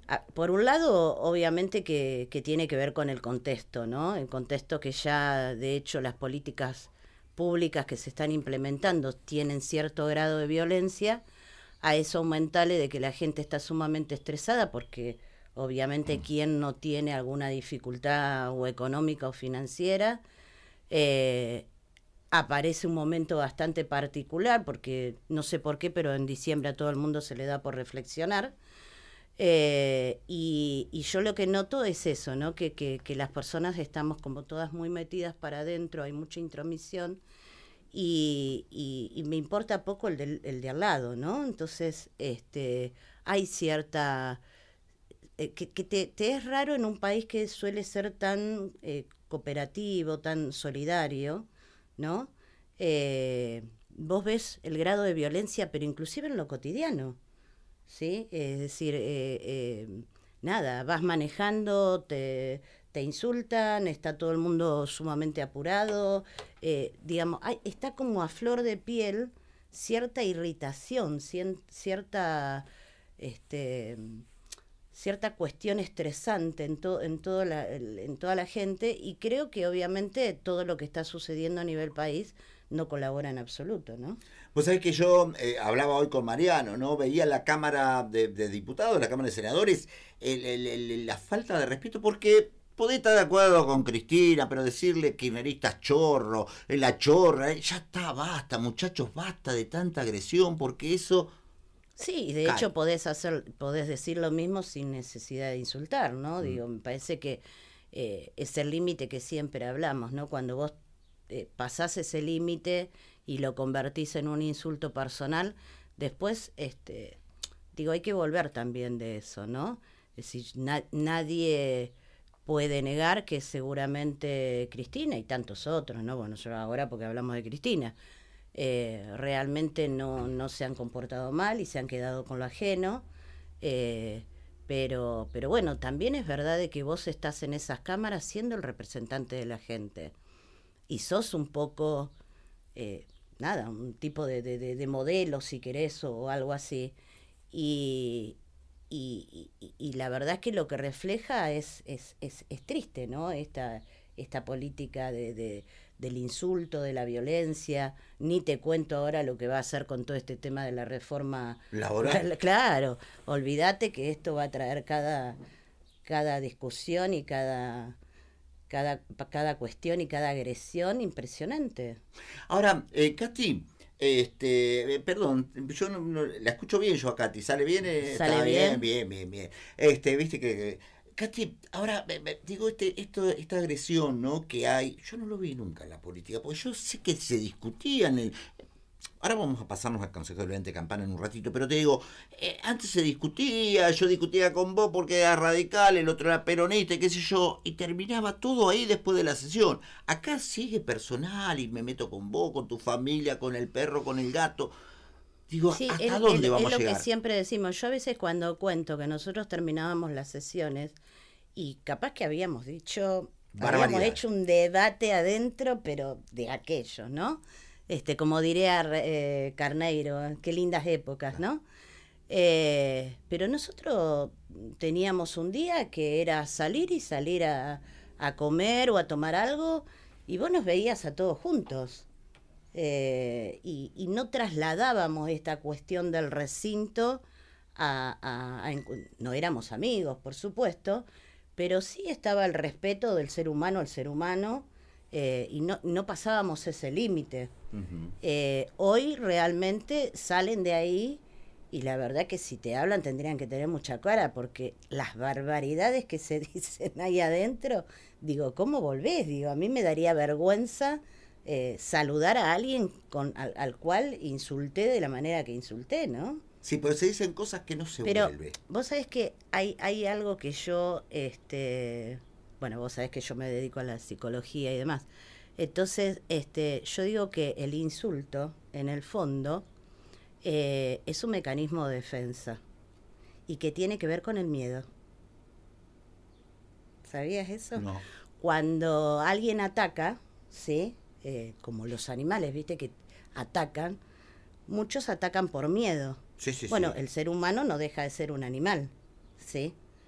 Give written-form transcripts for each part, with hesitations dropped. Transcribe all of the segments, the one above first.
Por un lado, obviamente que tiene que ver con el contexto, ¿no? El contexto que ya, de hecho, las políticas públicas que se están implementando tienen cierto grado de violencia, a eso aumentale de que la gente está sumamente estresada porque obviamente quien no tiene alguna dificultad o económica o financiera, eh, aparece un momento bastante particular porque no sé por qué, pero en diciembre a todo el mundo se le da por reflexionar. Y yo lo que noto es eso, ¿no? Que las personas estamos como todas muy metidas para adentro, hay mucha intromisión y me importa poco el de al lado, ¿no? Entonces, hay cierta... que te es raro en un país que suele ser tan cooperativo, tan solidario, ¿no? Vos ves el grado de violencia, pero inclusive en lo cotidiano. ¿Sí? Es decir, nada, vas manejando, te insultan, está todo el mundo sumamente apurado, digamos, está como a flor de piel cierta irritación, cierta, este, cierta cuestión estresante en toda la gente y creo que obviamente todo lo que está sucediendo a nivel país no colabora en absoluto, ¿no? Vos sabés que yo hablaba hoy con Mariano, ¿no? Veía la Cámara de Diputados, la Cámara de Senadores, la falta de respeto, porque podés estar de acuerdo con Cristina, pero decirle kirchneristas chorro, la chorra, ya está, basta, muchachos, basta de tanta agresión, porque eso Sí, de cae. hecho podés decir lo mismo sin necesidad de insultar, ¿no? Mm. Digo, me parece que es el límite que siempre hablamos, ¿no? Cuando vos pasás ese límite y lo convertís en un insulto personal, después, digo, hay que volver también de eso, ¿no? Es decir, nadie puede negar que seguramente Cristina y tantos otros, ¿no? Bueno, yo ahora porque hablamos de Cristina, realmente no se han comportado mal y se han quedado con lo ajeno. eh, pero bueno, también es verdad de que vos estás en esas cámaras siendo el representante de la gente y sos un poco, nada, un tipo de modelo, si querés, o algo así. Y, y la verdad es que lo que refleja es triste, ¿no? Esta política del insulto, de la violencia. Ni te cuento ahora lo que va a hacer con todo este tema de la reforma. Laboral. Claro, olvídate que esto va a traer cada discusión y cada cuestión y cada agresión impresionante. Ahora, Katy, perdón, yo la escucho bien yo a Katy, ¿sale bien? ¿Sale Está bien, bien? bien, bien, bien. Viste que Katy, ahora digo, esta agresión, ¿no? Que hay, yo no lo vi nunca en la política, porque yo sé que se discutía en el... Ahora vamos a pasarnos al Consejo de Presidente Campana en un ratito, pero te digo, antes se discutía, yo discutía con vos porque era radical, el otro era peronista, y qué sé yo, y terminaba todo ahí después de la sesión. Acá sigue personal y me meto con vos, con tu familia, con el perro, con el gato. Digo, Sí, ¿hasta dónde es vamos a lo que llegar? siempre decimos. Yo a veces cuando cuento que nosotros terminábamos las sesiones y capaz que habíamos Barbaridades. hecho un debate adentro, pero de aquellos, ¿no? Como diría Carneiro, qué lindas épocas, ¿no? Pero nosotros teníamos un día que era salir y salir a comer o a tomar algo y vos nos veías a todos juntos. Y no trasladábamos esta cuestión del recinto no éramos amigos, por supuesto, pero sí estaba el respeto del ser humano al ser humano, y no pasábamos ese límite. Ujú. Hoy realmente salen de ahí y la verdad que si te hablan tendrían que tener mucha cara porque las barbaridades que se dicen ahí adentro, digo, ¿cómo volvés? Digo, a mí me daría vergüenza saludar a alguien al cual insulté de la manera que insulté, ¿no? Sí, pero se dicen cosas que no se Pero vuelve. vos sabés que hay algo que yo, bueno, vos sabés que yo me dedico a la psicología y demás. Entonces, yo digo que el insulto, en el fondo, es un mecanismo de defensa y que tiene que ver con el miedo. ¿Sabías eso? No. Cuando alguien ataca, ¿sí? Como los animales, ¿viste? Que atacan, muchos atacan por miedo. Sí, sí, Bueno, sí. el ser humano no deja de ser un animal, ¿sí?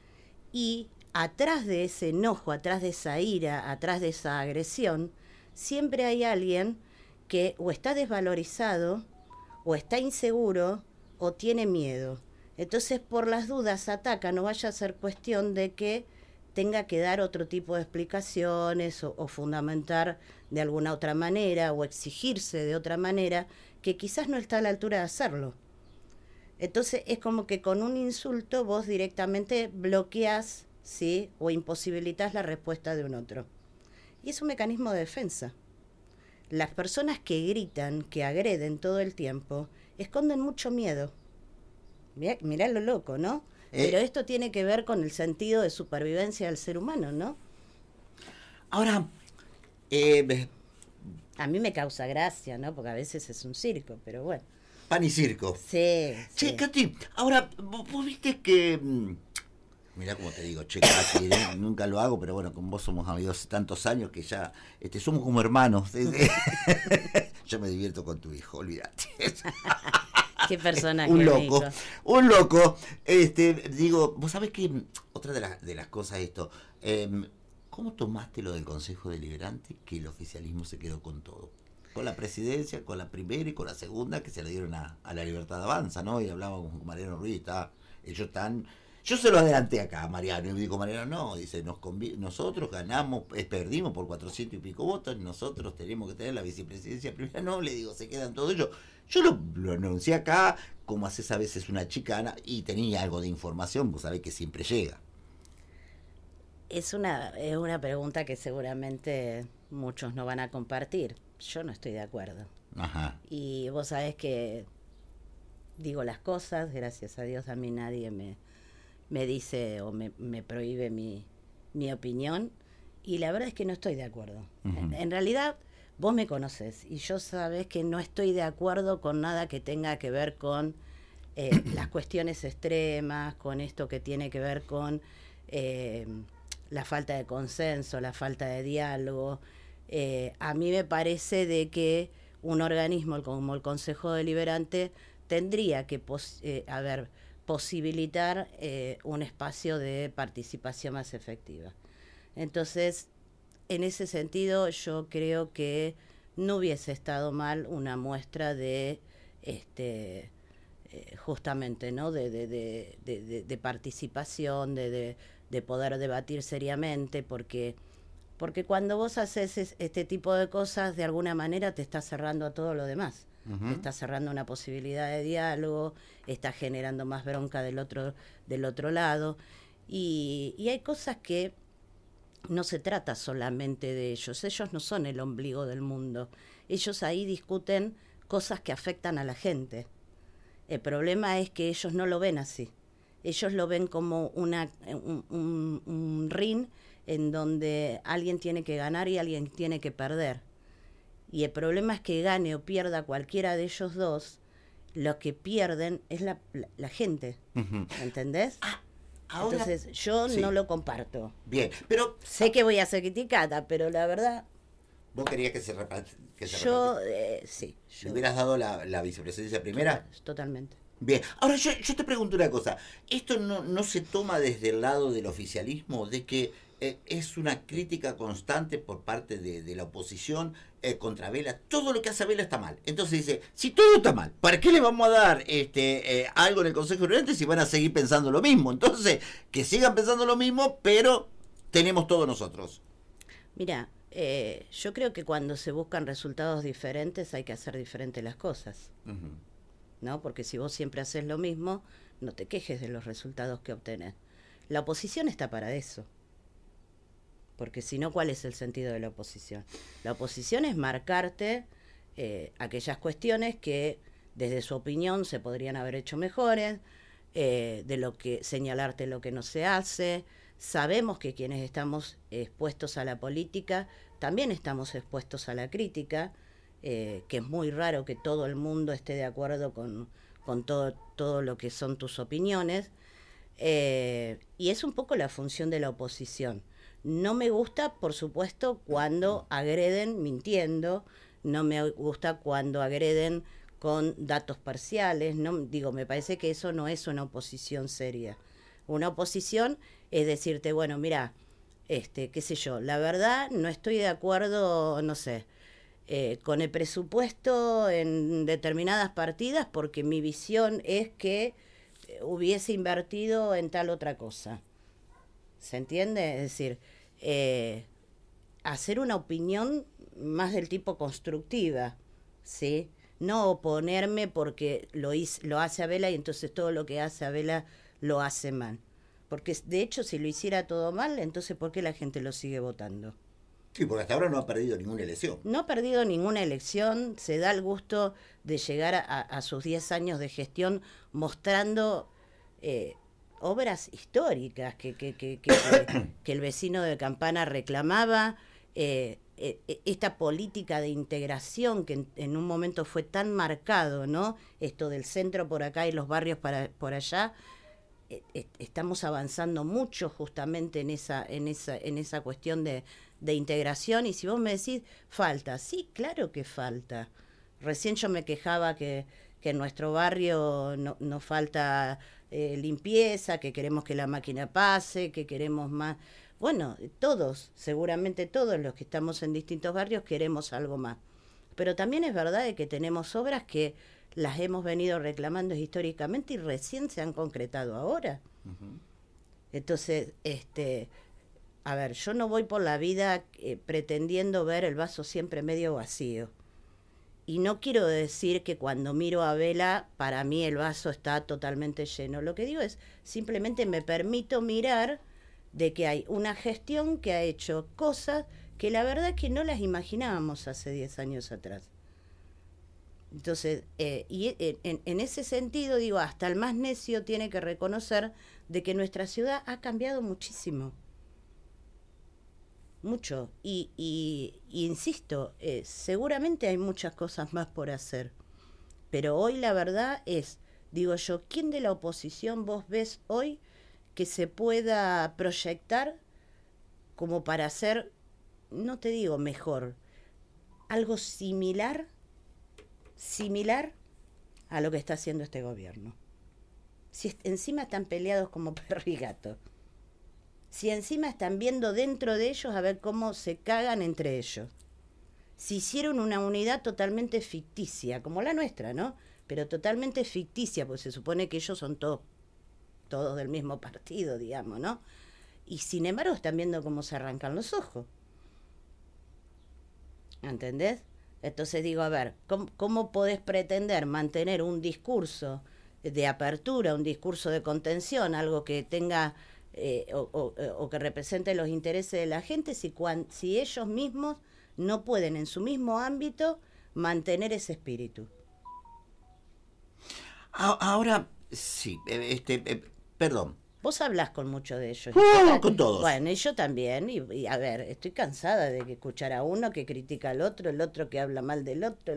Y atrás de ese enojo, atrás de esa ira, atrás de esa agresión, siempre hay alguien que o está desvalorizado, o está inseguro, o tiene miedo. Entonces, por las dudas, ataca, no vaya a ser cuestión de que tenga que dar otro tipo de explicaciones o fundamentar de alguna otra manera o exigirse de otra manera que quizás no está a la altura de hacerlo. Entonces es como que con un insulto vos directamente bloqueás, ¿sí? O imposibilitas la respuesta de un otro. Y es un mecanismo de defensa. Las personas que gritan, que agreden todo el tiempo, esconden mucho miedo. Mirá lo loco, ¿no? Pero esto tiene que ver con el sentido de supervivencia del ser humano, ¿no? Ahora, a mí me causa gracia, ¿no? Porque a veces es un circo, pero bueno. Pan y circo. Sí. Che, Katy, ahora, vos viste que... Mirá como te digo, che, Katy, nunca lo hago, pero bueno, con vos somos amigos hace tantos años que ya somos como hermanos. Yo me divierto con tu hijo, olvídate. Qué personaje. Un loco, un loco. Digo, vos sabés que otra de las cosas esto, ¿cómo tomaste lo del Consejo Deliberante que el oficialismo se quedó con todo? Con la presidencia, con la primera y con la segunda que se le dieron a la Libertad Avanza, ¿no? Y hablábamos con Mariano Ruiz, ellos están... Yo se lo adelanté acá a Mariano y me dijo Mariano, no, dice, nosotros ganamos, perdimos por 400 y pico votos, nosotros tenemos que tener la vicepresidencia primera, no, le digo, se quedan todos ellos. Yo lo anuncié acá, como haces a veces una chicana, y tenía algo de información, vos sabés que siempre llega. Es una pregunta que seguramente muchos no van a compartir. Yo no estoy de acuerdo. Ajá. Y vos sabés que digo las cosas, gracias a Dios a mí nadie me dice o me prohíbe mi opinión, y la verdad es que no estoy de acuerdo. Uh-huh. En realidad, vos me conocés y yo sabés que no estoy de acuerdo con nada que tenga que ver con las cuestiones extremas, con esto que tiene que ver con la falta de consenso, la falta de diálogo. A mí me parece de que un organismo como el Consejo Deliberante tendría que posibilitar un espacio de participación más efectiva. Entonces, en ese sentido, yo creo que no hubiese estado mal una muestra de justamente, ¿no? de participación, de poder debatir seriamente, porque cuando vos haces este tipo de cosas, de alguna manera te estás cerrando a todo lo demás. Uh-huh. Estás cerrando una posibilidad de diálogo, estás generando más bronca del otro lado, y hay cosas que no se trata solamente de ellos no son el ombligo del mundo, ellos ahí discuten cosas que afectan a la gente. El problema es que ellos no lo ven así, ellos lo ven como un ring en donde alguien tiene que ganar y alguien tiene que perder. Y el problema es que gane o pierda cualquiera de ellos dos, lo que pierden es la gente. Uh-huh. ¿Entendés? Ahora, entonces, yo sí. No lo comparto. Bien, pero... Sé que voy a ser criticada, pero la verdad... ¿Vos querías que se reparte? Sí. ¿Le hubieras dado la vicepresidencia primera? Totalmente. Bien, ahora yo te pregunto una cosa. ¿Esto no se toma desde el lado del oficialismo, de que es una crítica constante por parte de la oposición contra Vela? Todo lo que hace Vela está mal. Entonces dice, si todo está mal, ¿para qué le vamos a dar algo en el Consejo Deliberante si van a seguir pensando lo mismo? Entonces, que sigan pensando lo mismo, pero tenemos todos nosotros. Mira, yo creo que cuando se buscan resultados diferentes hay que hacer diferentes las cosas. Uh-huh. ¿No? Porque si vos siempre haces lo mismo, no te quejes de los resultados que obtenés. La oposición está para eso. Porque si no, ¿cuál es el sentido de la oposición? La oposición es marcarte aquellas cuestiones que desde su opinión se podrían haber hecho mejores, señalarte lo que no se hace. Sabemos que quienes estamos expuestos a la política también estamos expuestos a la crítica, que es muy raro que todo el mundo esté de acuerdo con todo lo que son tus opiniones, y es un poco la función de la oposición. No me gusta, por supuesto, cuando agreden mintiendo, no me gusta cuando agreden con datos parciales, me parece que eso no es una oposición seria. Una oposición es decirte, bueno, mira, qué sé yo, la verdad no estoy de acuerdo, no sé, con el presupuesto en determinadas partidas porque mi visión es que hubiese invertido en tal otra cosa. ¿Se entiende? Es decir, hacer una opinión más del tipo constructiva, ¿sí? No oponerme porque lo hace Abela y entonces todo lo que hace Abela lo hace mal. Porque de hecho si lo hiciera todo mal, entonces ¿por qué la gente lo sigue votando? Sí, porque hasta ahora no ha perdido ninguna elección. No ha perdido ninguna elección, se da el gusto de llegar a sus 10 años de gestión mostrando obras históricas que el vecino de Campana reclamaba, esta política de integración que en un momento fue tan marcado, ¿no? Esto del centro por acá y los barrios por allá, estamos avanzando mucho justamente en esa cuestión de integración. Y si vos me decís, falta, sí, claro que falta. Recién yo me quejaba que en nuestro barrio no falta limpieza, que queremos que la máquina pase, que queremos más. Bueno, todos, seguramente todos los que estamos en distintos barrios queremos algo más. Pero también es verdad de que tenemos obras que las hemos venido reclamando históricamente y recién se han concretado ahora. Uh-huh. Entonces, a ver, yo no voy por la vida pretendiendo ver el vaso siempre medio vacío. Y no quiero decir que cuando miro a Abela, para mí el vaso está totalmente lleno. Lo que digo es, simplemente me permito mirar de que hay una gestión que ha hecho cosas que la verdad es que no las imaginábamos hace 10 años atrás. Entonces, y en ese sentido, digo, hasta el más necio tiene que reconocer de que nuestra ciudad ha cambiado muchísimo. Mucho. Y insisto, seguramente hay muchas cosas más por hacer. Pero hoy la verdad es, digo yo, ¿quién de la oposición vos ves hoy que se pueda proyectar como para hacer, no te digo mejor, algo similar a lo que está haciendo este gobierno? Si encima están peleados como perro y gato, si encima están viendo dentro de ellos a ver cómo se cagan entre ellos, si hicieron una unidad totalmente ficticia, como la nuestra, ¿no? Pero totalmente ficticia, porque se supone que ellos son todos del mismo partido, digamos, ¿no? Y sin embargo están viendo cómo se arrancan los ojos. ¿Entendés? Entonces digo, a ver, ¿cómo podés pretender mantener un discurso de apertura, un discurso de contención, algo que tenga o que represente los intereses de la gente, si ellos mismos no pueden en su mismo ámbito mantener ese espíritu? Ahora, sí, perdón. Vos hablás con muchos de ellos. Con todos. Bueno, y yo también. Y a ver, estoy cansada de escuchar a uno que critica al otro, el otro que habla mal del otro.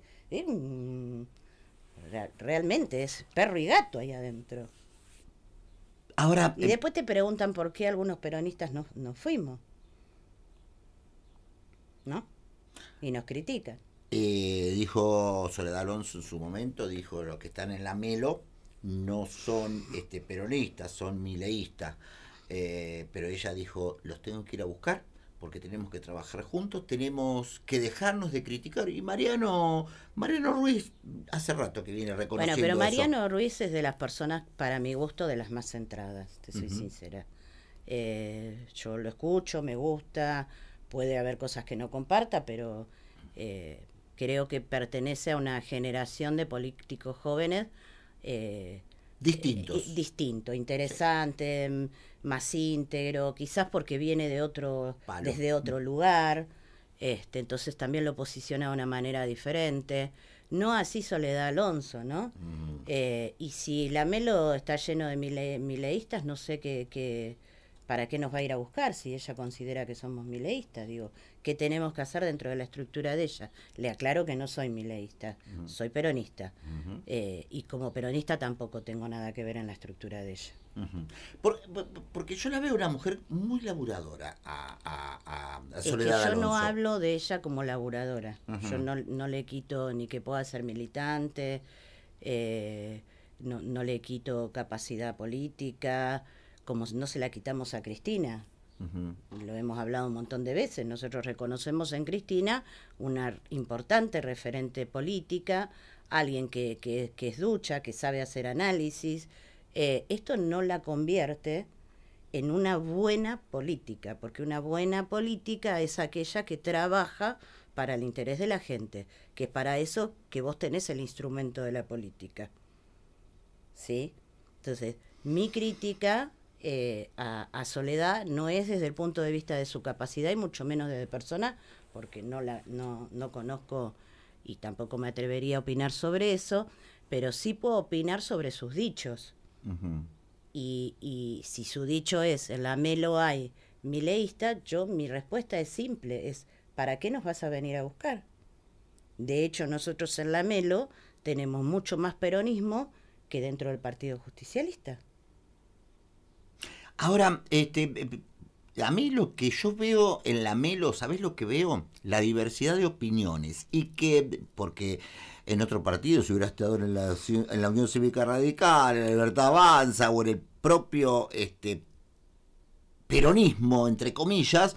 Realmente es perro y gato ahí adentro. Ahora, y después te preguntan por qué algunos peronistas no fuimos, ¿no? Y nos critican. Dijo Soledad Alonso en su momento, dijo, los que están en la Melo no son peronistas, son mileístas. Pero ella dijo, los tengo que ir a buscar porque tenemos que trabajar juntos, tenemos que dejarnos de criticar. Y Mariano Ruiz hace rato que viene reconociendo eso. Bueno, pero Mariano Ruiz es de las personas, para mi gusto, de las más centradas, te soy sincera. Yo lo escucho, me gusta, puede haber cosas que no comparta, pero creo que pertenece a una generación de políticos jóvenes distinto, interesante, más íntegro, quizás porque viene desde otro lugar, entonces también lo posiciona de una manera diferente. No así Soledad Alonso, ¿no? Y si la Melo está lleno de mileístas, no sé para qué nos va a ir a buscar si ella considera que somos mileístas. Digo, ¿qué tenemos que hacer dentro de la estructura de ella? Le aclaro que no soy mileísta, soy peronista. Y como peronista tampoco tengo nada que ver en la estructura de ella. Porque yo la veo una mujer muy laburadora a Soledad Alonso. Es que yo no hablo de ella como laburadora. Yo no le quito ni que pueda ser militante, no le quito capacidad política, como no se la quitamos a Cristina. Lo hemos hablado un montón de veces. Nosotros reconocemos en Cristina una importante referente política, alguien que es ducha, que sabe hacer análisis. Esto no la convierte en una buena política, porque una buena política es aquella que trabaja para el interés de la gente, que es para eso que vos tenés el instrumento de la política. ¿Sí? Entonces, mi crítica a Soledad no es desde el punto de vista de su capacidad y mucho menos desde persona, porque no conozco y tampoco me atrevería a opinar sobre eso, pero sí puedo opinar sobre sus dichos. Y si su dicho es, en la Melo hay mileísta, mi respuesta es simple, es ¿para qué nos vas a venir a buscar? De hecho, nosotros en la Melo tenemos mucho más peronismo que dentro del Partido Justicialista. Ahora, a mí lo que yo veo en la Melo, ¿sabés lo que veo? La diversidad de opiniones. Y que, porque en otro partido, si hubiera estado en la Unión Cívica Radical, en la Libertad Avanza o en el propio peronismo, entre comillas,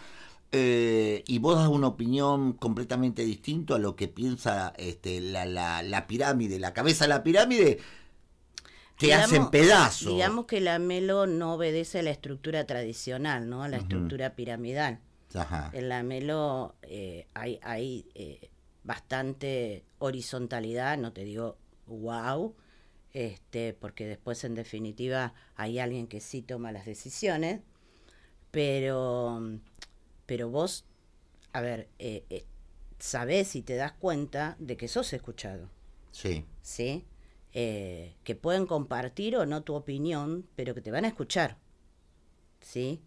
y vos das una opinión completamente distinta a lo que piensa la pirámide, la cabeza de la pirámide, te hacen pedazos. Digamos que la Melo no obedece a la estructura tradicional, ¿no? A la estructura piramidal. Ajá. En la Melo hay bastante horizontalidad, no te digo wow, porque después en definitiva hay alguien que sí toma las decisiones, pero vos, a ver, sabés y te das cuenta de que sos escuchado. Sí. ¿Sí? Que pueden compartir o no tu opinión, pero que te van a escuchar, ¿sí?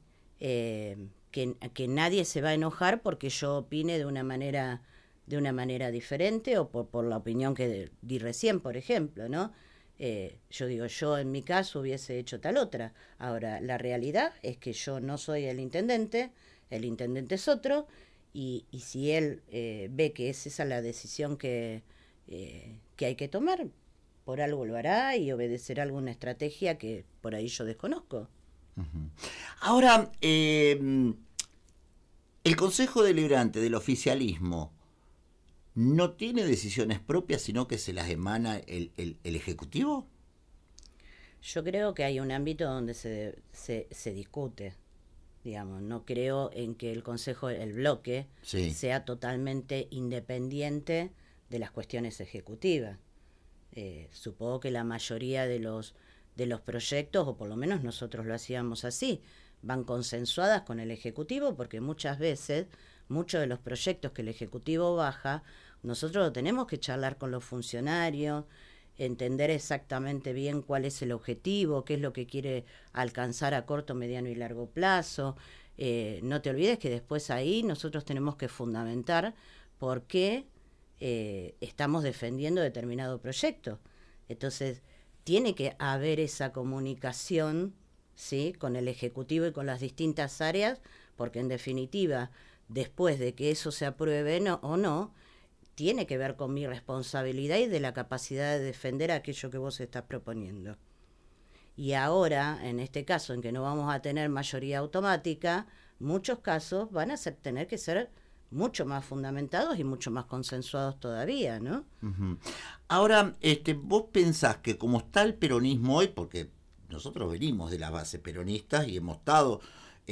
Que nadie se va a enojar porque yo opine de una manera diferente o por la opinión que di recién, por ejemplo, ¿no? Yo digo, yo en mi caso hubiese hecho tal otra. Ahora, la realidad es que yo no soy el intendente es otro, y si él ve que es esa la decisión que hay que tomar, por algo lo hará y obedecerá alguna estrategia que por ahí yo desconozco. Ahora, el Consejo Deliberante del oficialismo no tiene decisiones propias, sino que se las emana el Ejecutivo. Yo creo que hay un ámbito donde se discute, digamos. No creo en que el Consejo, el bloque, sea totalmente independiente de las cuestiones ejecutivas. Supongo que la mayoría de los proyectos, o por lo menos nosotros lo hacíamos así, van consensuadas con el Ejecutivo, porque muchas veces, muchos de los proyectos que el Ejecutivo baja, nosotros lo tenemos que charlar con los funcionarios, entender exactamente bien cuál es el objetivo, qué es lo que quiere alcanzar a corto, mediano y largo plazo. No te olvides que después ahí nosotros tenemos que fundamentar por qué estamos defendiendo determinado proyecto. Entonces, tiene que haber esa comunicación, ¿sí?, con el Ejecutivo y con las distintas áreas, porque en definitiva, después de que eso se apruebe o no, tiene que ver con mi responsabilidad y de la capacidad de defender aquello que vos estás proponiendo. Y ahora, en este caso, en que no vamos a tener mayoría automática, muchos casos van a tener que ser mucho más fundamentados y mucho más consensuados todavía, ¿no? Ahora, vos pensás que como está el peronismo hoy, porque nosotros venimos de las bases peronistas y hemos estado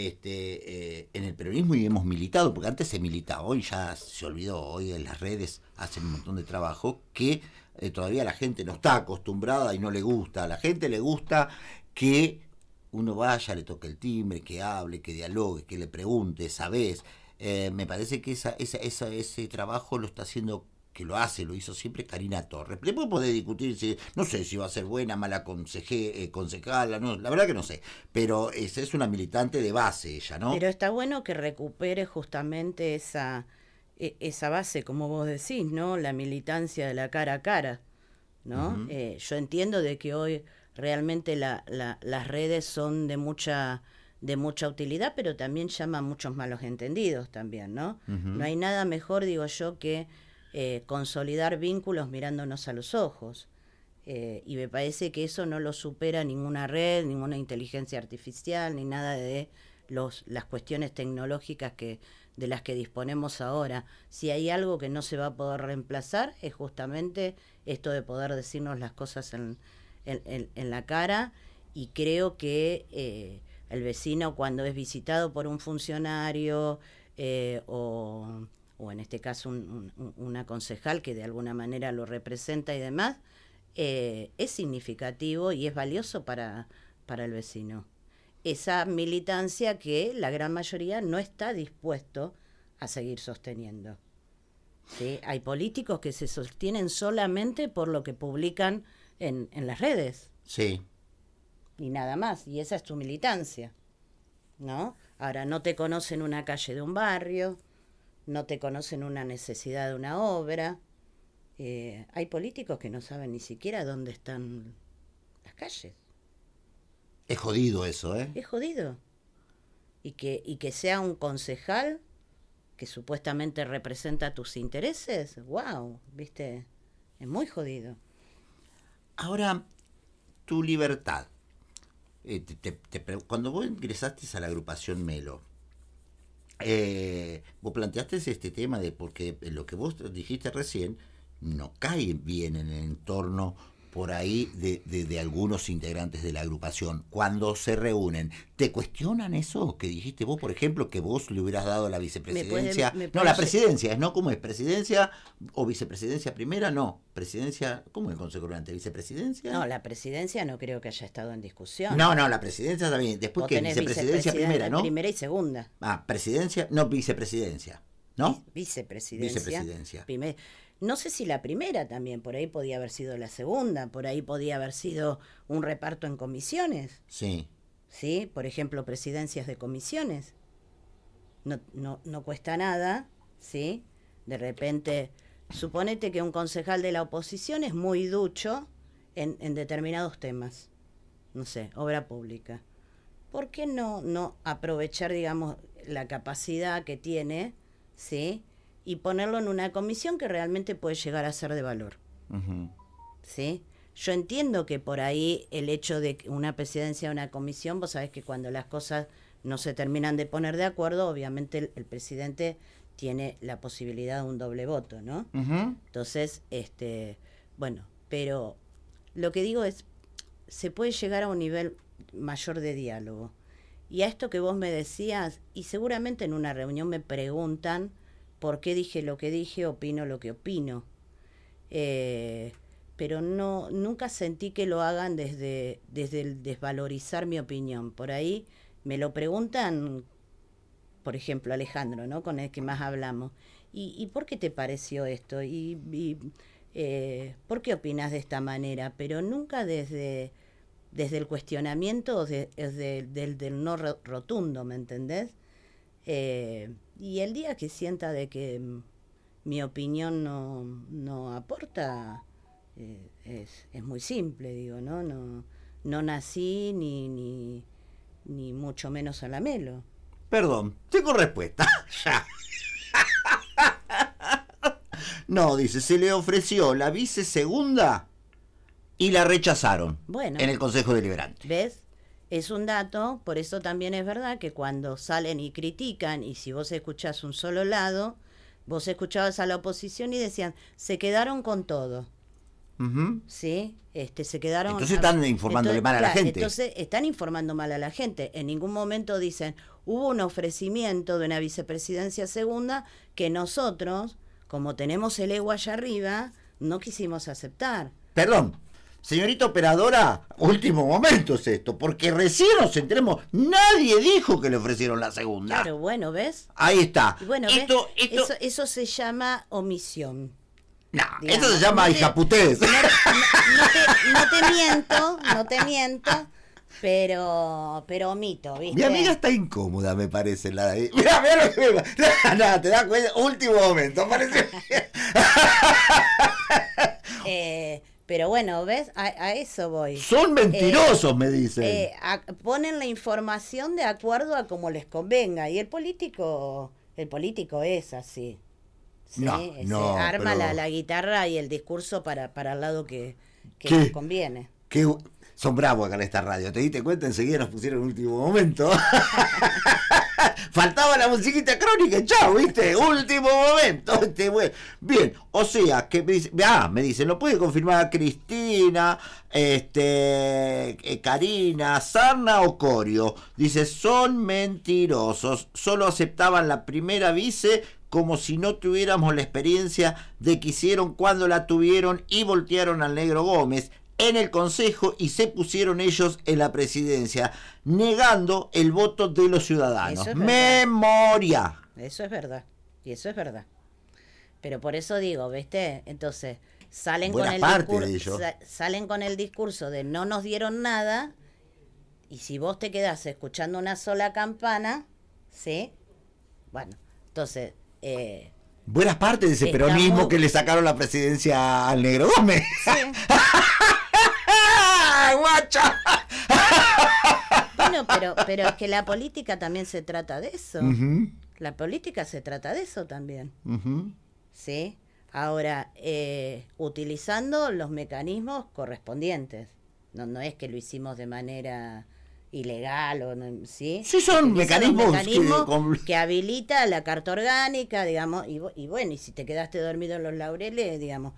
en el peronismo y hemos militado, porque antes se militaba, hoy ya se olvidó, hoy en las redes hacen un montón de trabajo que todavía la gente no está acostumbrada y no le gusta. A la gente le gusta que uno vaya, le toque el timbre, que hable, que dialogue, que le pregunte, ¿sabés? Me parece que ese trabajo lo está haciendo, lo hizo siempre Karina Torres. Después podés discutir si, no sé si va a ser buena, mala concejala, no, la verdad que no sé, pero es una militante de base ella, ¿no? Pero está bueno que recupere justamente esa base, como vos decís, ¿no? La militancia de la cara a cara, ¿no? Yo entiendo de que hoy realmente las redes son de mucha utilidad, pero también llaman muchos malos entendidos también, ¿no? No hay nada mejor, digo yo, que consolidar vínculos mirándonos a los ojos. Y me parece que eso no lo supera ninguna red, ninguna inteligencia artificial, ni nada de las cuestiones tecnológicas de las que disponemos ahora. Si hay algo que no se va a poder reemplazar, es justamente esto de poder decirnos las cosas en la cara, y creo que el vecino, cuando es visitado por un funcionario o en este caso una concejal que de alguna manera lo representa y demás, es significativo y es valioso para el vecino. Esa militancia que la gran mayoría no está dispuesto a seguir sosteniendo. ¿Sí? Hay políticos que se sostienen solamente por lo que publican en las redes. Sí. Y nada más, y esa es tu militancia, ¿no? Ahora, no te conocen una calle de un barrio, no te conocen una necesidad de una obra. Hay políticos que no saben ni siquiera dónde están las calles. Es jodido eso, ¿eh? Es jodido. Y que sea un concejal que supuestamente representa tus intereses, wow, ¿viste? Es muy jodido. Ahora, tu libertad. Cuando vos ingresaste a la agrupación Melo, vos planteaste este tema de porque lo que vos dijiste recién no cae bien en el entorno por ahí de algunos integrantes de la agrupación. Cuando se reúnen, ¿te cuestionan eso que dijiste vos, por ejemplo, que vos le hubieras dado la vicepresidencia? No, la presidencia, ¿no? ¿Cómo es? ¿Presidencia o vicepresidencia primera? No, presidencia, ¿cómo es el Consejo Deliberante? ¿Vicepresidencia? No, la presidencia no creo que haya estado en discusión. No, la presidencia también. Después que vicepresidencia primera, ¿no? Primera y segunda. Presidencia, no vicepresidencia, ¿no? Vicepresidencia. No sé si la primera también, por ahí podía haber sido la segunda, por ahí podía haber sido un reparto en comisiones. Sí. ¿Sí? Por ejemplo, presidencias de comisiones. No cuesta nada, ¿sí? De repente, suponete que un concejal de la oposición es muy ducho en determinados temas. No sé, obra pública. ¿Por qué no aprovechar, digamos, la capacidad que tiene, ¿sí? Y ponerlo en una comisión que realmente puede llegar a ser de valor. Uh-huh. ¿Sí? Yo entiendo que por ahí el hecho de una presidencia de una comisión, vos sabés que cuando las cosas no se terminan de poner de acuerdo, obviamente el presidente tiene la posibilidad de un doble voto, ¿no? Uh-huh. Entonces, bueno, pero lo que digo es, se puede llegar a un nivel mayor de diálogo. Y a esto que vos me decías, y seguramente en una reunión me preguntan por qué dije lo que dije, opino lo que opino. Pero nunca sentí que lo hagan desde el desvalorizar mi opinión. Por ahí me lo preguntan, por ejemplo, Alejandro, ¿no? Con el que más hablamos. ¿Y por qué te pareció esto? ¿Y por qué opinas de esta manera? Pero nunca desde el cuestionamiento, del no rotundo, ¿me entendés? Y el día que sienta de que mi opinión no aporta, es muy simple, digo, ¿no? No nací ni mucho menos a la Melo. Perdón, tengo respuesta. Ya. No, dice, se le ofreció la vicesegunda y la rechazaron. Bueno, en el Consejo Deliberante. ¿Ves? Es un dato, por eso también es verdad que cuando salen y critican, y si vos escuchás un solo lado, vos escuchabas a la oposición y decían, se quedaron con todo. Uh-huh. ¿Sí? Se quedaron... Entonces están informándole mal a la gente. Entonces están informando mal a la gente. En ningún momento dicen, hubo un ofrecimiento de una vicepresidencia segunda que nosotros, como tenemos el ego allá arriba, no quisimos aceptar. Perdón. Señorita operadora, último momento es esto, porque recién nos enteremos, nadie dijo que le ofrecieron la segunda. Claro, bueno, ¿ves? Ahí está. Y bueno, eso se llama omisión. No, digamos, eso se llama hijaputez. No te miento, pero omito, ¿viste? Mi amiga está incómoda, me parece. Mira lo que me... Nada, te das cuenta, último momento, parece. Pero bueno, ¿ves? A eso voy. Son mentirosos, me dicen. Ponen la información de acuerdo a como les convenga. Y el político es así. ¿Sí? No, arma la guitarra y el discurso para el lado que que nos conviene. Que son bravos acá en esta radio, ¿te diste cuenta? Enseguida nos pusieron en último momento. Faltaba la musiquita crónica, chao, ¿viste? Último momento. Bueno. Bien, o sea, que me dicen, lo puede confirmar Cristina, Karina, Sarna o Corio. Dice, son mentirosos, solo aceptaban la primera vice como si no tuviéramos la experiencia de que hicieron cuando la tuvieron y voltearon al Negro Gómez en el Consejo y se pusieron ellos en la presidencia, negando el voto de los ciudadanos. Eso es ¡Memoria! Eso es verdad, y eso es verdad. Pero por eso digo, ¿viste? Entonces, salen con el discurso de no nos dieron nada, y si vos te quedás escuchando una sola campana, ¿sí? Bueno, entonces... buenas partes de ese peronismo que le sacaron la presidencia al Negro Gómez. Sí. ¡Guacha! Bueno, pero es que la política también se trata de eso. Uh-huh. La política se trata de eso también. Uh-huh. ¿Sí? Ahora, utilizando los mecanismos correspondientes. No es que lo hicimos de manera ilegal o no, ¿sí? Sí, son mecanismos que habilita la carta orgánica, digamos, y bueno, y si te quedaste dormido en los laureles, digamos,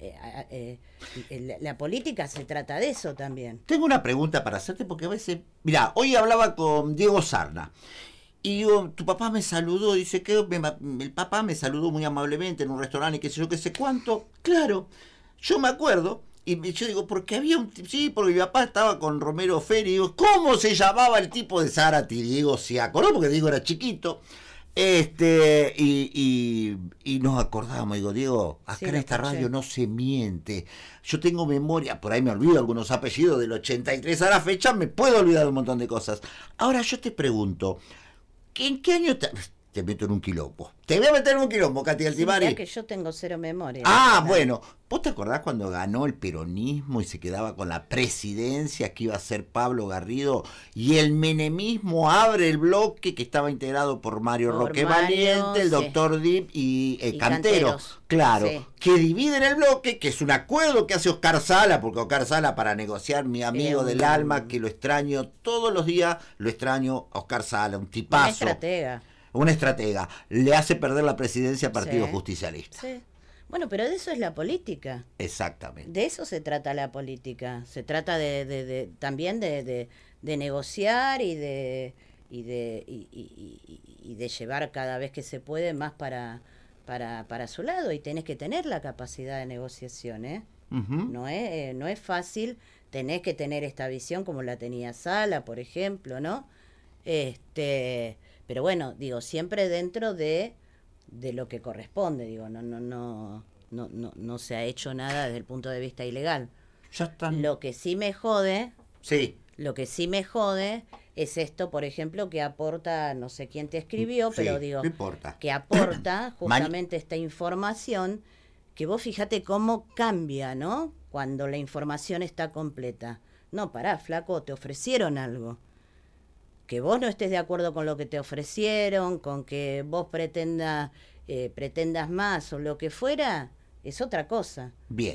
la política se trata de eso también. Tengo una pregunta para hacerte, porque a veces, mirá, hoy hablaba con Diego Sarna y digo, tu papá me saludó, dice que el papá me saludó muy amablemente en un restaurante y qué sé yo, qué sé cuánto. Claro, yo me acuerdo. Y yo digo, porque porque mi papá estaba con Romero Feri, y digo, ¿cómo se llamaba el tipo de Zárate? Y Diego se acordó, porque Diego era chiquito, y nos acordábamos, digo, Diego, acá en esta radio no se miente, yo tengo memoria, por ahí me olvido algunos apellidos del 83 a la fecha, me puedo olvidar un montón de cosas. Ahora yo te pregunto, ¿en qué año te meto en un quilombo? Te voy a meter en un quilombo, Katy Altimari. Sí, que yo tengo cero memoria. Bueno, ¿vos te acordás cuando ganó el peronismo y se quedaba con la presidencia que iba a ser Pablo Garrido y el menemismo abre el bloque que estaba integrado por Mario Roque Valiente, el doctor Dip y Canteros? Claro, sí. Que dividen el bloque, que es un acuerdo que hace Oscar Sala, porque Oscar Sala, para negociar, mi amigo del alma, que lo extraño todos los días, lo extraño, Oscar Sala, un tipazo. Una estratega, le hace perder la presidencia al Partido Justicialista. Sí. Bueno, pero de eso es la política. Exactamente. De eso se trata la política. Se trata también de negociar y de llevar cada vez que se puede más para su lado, y tenés que tener la capacidad de negociación, ¿eh? Uh-huh. No es fácil, tenés que tener esta visión como la tenía Sala, por ejemplo, ¿no? Pero bueno, digo, siempre dentro de lo que corresponde, digo, no se ha hecho nada desde el punto de vista ilegal. Ya están. Lo que sí me jode, sí. Lo que sí me jode es esto, por ejemplo, que aporta, no sé quién te escribió, pero digo, no importa. Que aporta justamente esta información, que vos fíjate cómo cambia, ¿no? Cuando la información está completa. No, pará, flaco, te ofrecieron algo. Que vos no estés de acuerdo con lo que te ofrecieron, con que vos pretendas más o lo que fuera, es otra cosa. Bien.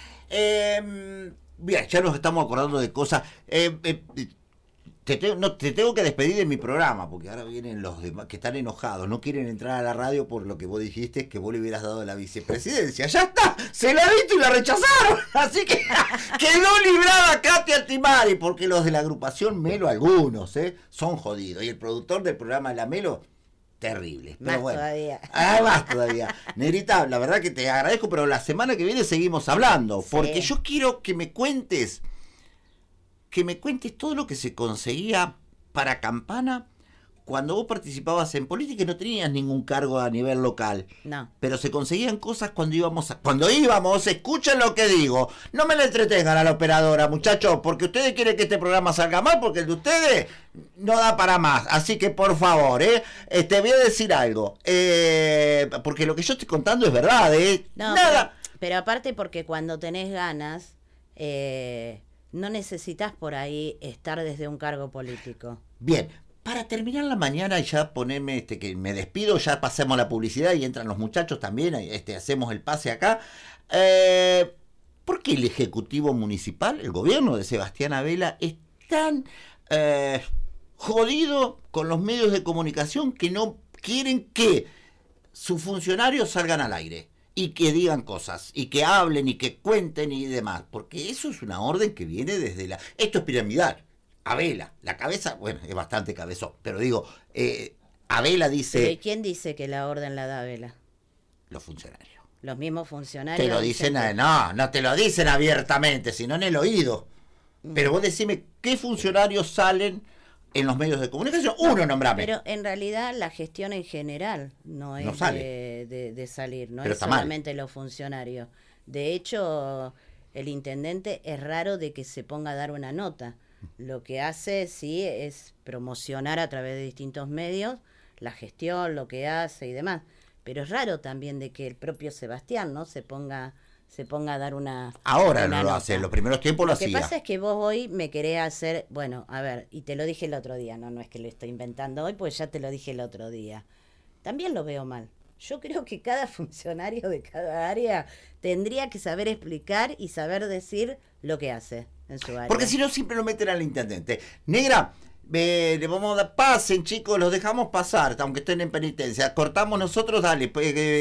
Bien, ya nos estamos acordando de cosas. Te tengo que despedir de mi programa, porque ahora vienen los demás que están enojados, no quieren entrar a la radio por lo que vos dijiste que vos le hubieras dado la vicepresidencia. ¡Ya está! ¡Se la diste y la rechazaron! Así que quedó librada Katy Altimari, porque los de la agrupación Melo, algunos, son jodidos. Y el productor del programa de la Melo, terrible. Pero más bueno, todavía. Más todavía. Negrita, la verdad que te agradezco, pero la semana que viene seguimos hablando, porque yo quiero que me cuentes todo lo que se conseguía para Campana cuando vos participabas en política y no tenías ningún cargo a nivel local. No. Pero se conseguían cosas cuando íbamos, escuchen lo que digo. No me la entretengan a la operadora, muchachos, porque ustedes quieren que este programa salga mal, porque el de ustedes no da para más. Así que, por favor, te voy a decir algo. Porque lo que yo estoy contando es verdad, No, nada. Pero aparte porque cuando tenés ganas, no necesitas por ahí estar desde un cargo político. Bien. Para terminar la mañana y ya ponerme, que me despido, ya pasemos la publicidad y entran los muchachos también, hacemos el pase acá. porque el Ejecutivo Municipal, el gobierno de Sebastián Abela, es tan jodido con los medios de comunicación que no quieren que sus funcionarios salgan al aire y que digan cosas, y que hablen, y que cuenten y demás, porque eso es una orden que viene desde la... Esto es piramidal. Abela, la cabeza, bueno, es bastante cabezón, pero digo, Abela dice... ¿Y quién dice que la orden la da Abela? Los funcionarios. Los mismos funcionarios. Te lo dicen, no te lo dicen abiertamente, sino en el oído. Pero vos decime, ¿qué funcionarios salen en los medios de comunicación? Uno, nombrame. Pero en realidad la gestión en general no es de salir, no pero es solamente los funcionarios. De hecho, el intendente es raro de que se ponga a dar una nota. Lo que hace, sí, es promocionar a través de distintos medios la gestión, lo que hace y demás. Pero es raro también de que el propio Sebastián, ¿no?, se ponga a dar una... Ahora una no lo nota. hace, en los primeros tiempos lo hacía. Lo que pasa es que vos hoy me querés hacer... Bueno, a ver, y te lo dije el otro día, no es que lo estoy inventando hoy, pues ya te lo dije el otro día. También lo veo mal. Yo creo que cada funcionario de cada área tendría que saber explicar y saber decir lo que hace en su área. Porque si no, siempre lo meten al intendente. Negra, le vamos a dar, pasen, chicos, los dejamos pasar, aunque estén en penitencia. Cortamos nosotros, dale.